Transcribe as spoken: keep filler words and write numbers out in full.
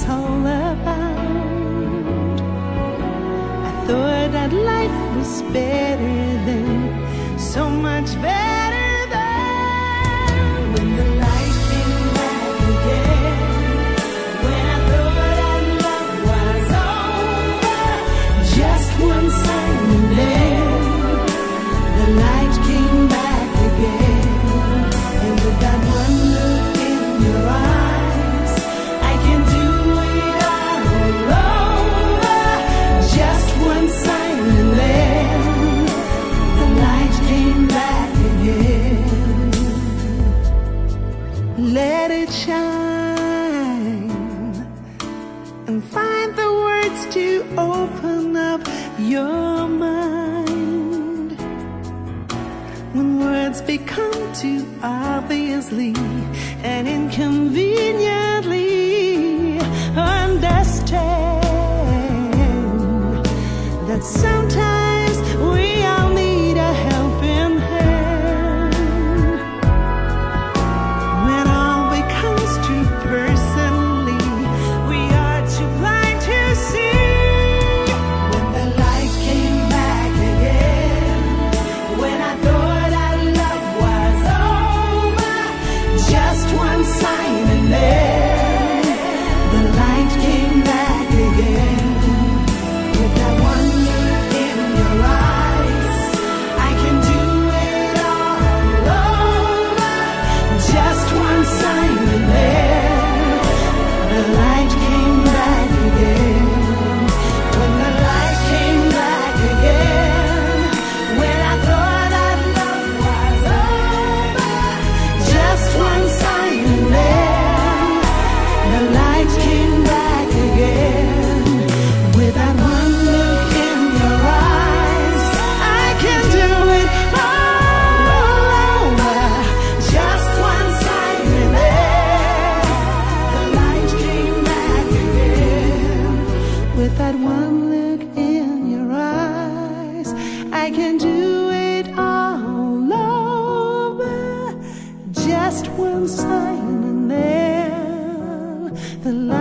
all about. I thought that life was better then, so much better than when the light came back again. When I thought our love was over, just one sign and then the light came back again. And with that one look in your eyes, I can do it all over. Just one sign and then the light came back again. Let it shine and find the words to open up your mind. When words become too obviously and inconveniently understand that sometimes we all need a helping hand. When all becomes too personally, we are too blind to see. When the light came back again, when I thought our love was over, just one sign and then the light came back again. With that one look in your eyes, I can do it all over. Just one sign and then the light came back again. When the light came back again, when I thought our love was over, just one sign and then the light came back again. With that one look in your eyes, I can do it all over. Just one sign and then the light came back again. With that one look in your eyes, I can do it all over. Just one sign and then the light